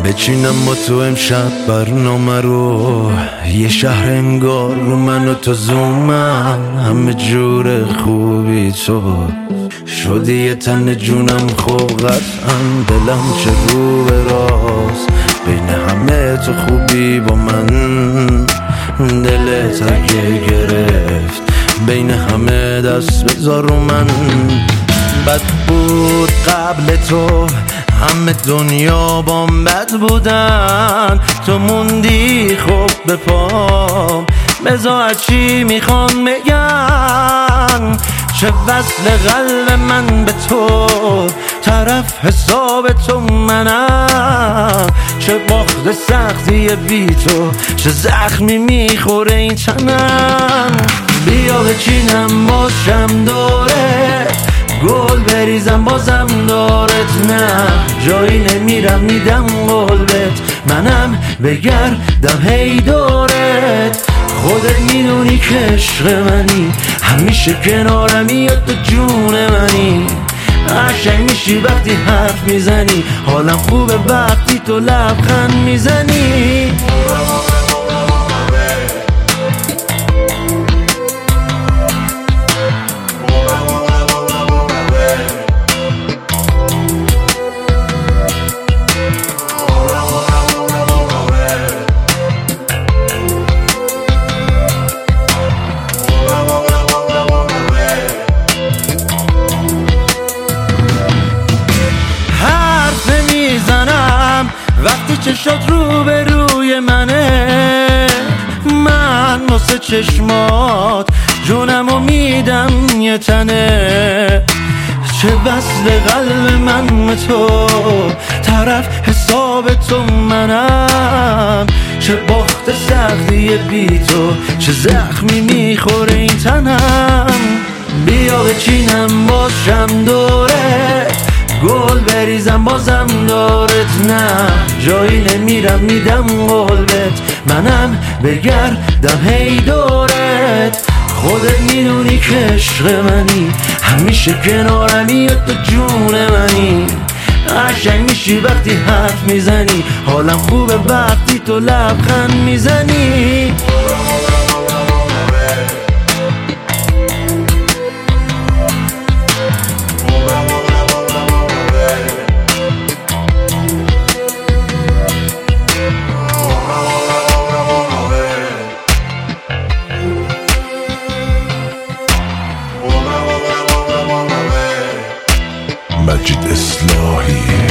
بچینم با تو امشب برنامه رو، یه شهر انگار رو من و تو زومن، همه جور خوبی تو شدی یه تن جونم، خوب قطعا دلم چه رو به راست، بین همه تو خوبی با من دلت اگه گرفت، بین همه دست بذار رو من. بد بود قبل تو همه دنیا بام بد بودن، تو موندی خوب به پام، بذار چی میخوان بگن، چه وصل قلب من به تو، طرف حساب تو منم، چه باخت سختی بی تو، چه زخمی میخوره این تنم. بیا بچینم باشم دوره، گل بریزم بازم دارت، نه جایی نمیرم میدم قلبت، منم بگردم هی دورت، خودت میدونی که عشق منی، همیشه کنارمی یا تو جون منی، قشنگ میشی وقتی حرف میزنی، حالم خوبه وقتی تو لبخند میزنی. وقتی چشات رو به روی منه، من واسه چشمات جونمو میدم یه تنه، چه وصل قلب من تو، طرف حساب تو منم، چه باخت سختی بی تو، چه زخمی میخوره این تنم. بیا بچینم باشم دوره، گل بریزم بازم دارت، نه جایی نمیرم میدم قلبت، منم بگردم هی دورت، خودت میدونی که عشق منی، همیشه کنارمی یا تو جون منی، قشنگ میشی وقتی حرف میزنی، حالم خوبه وقتی تو لبخند میزنی. مجید اصلاحی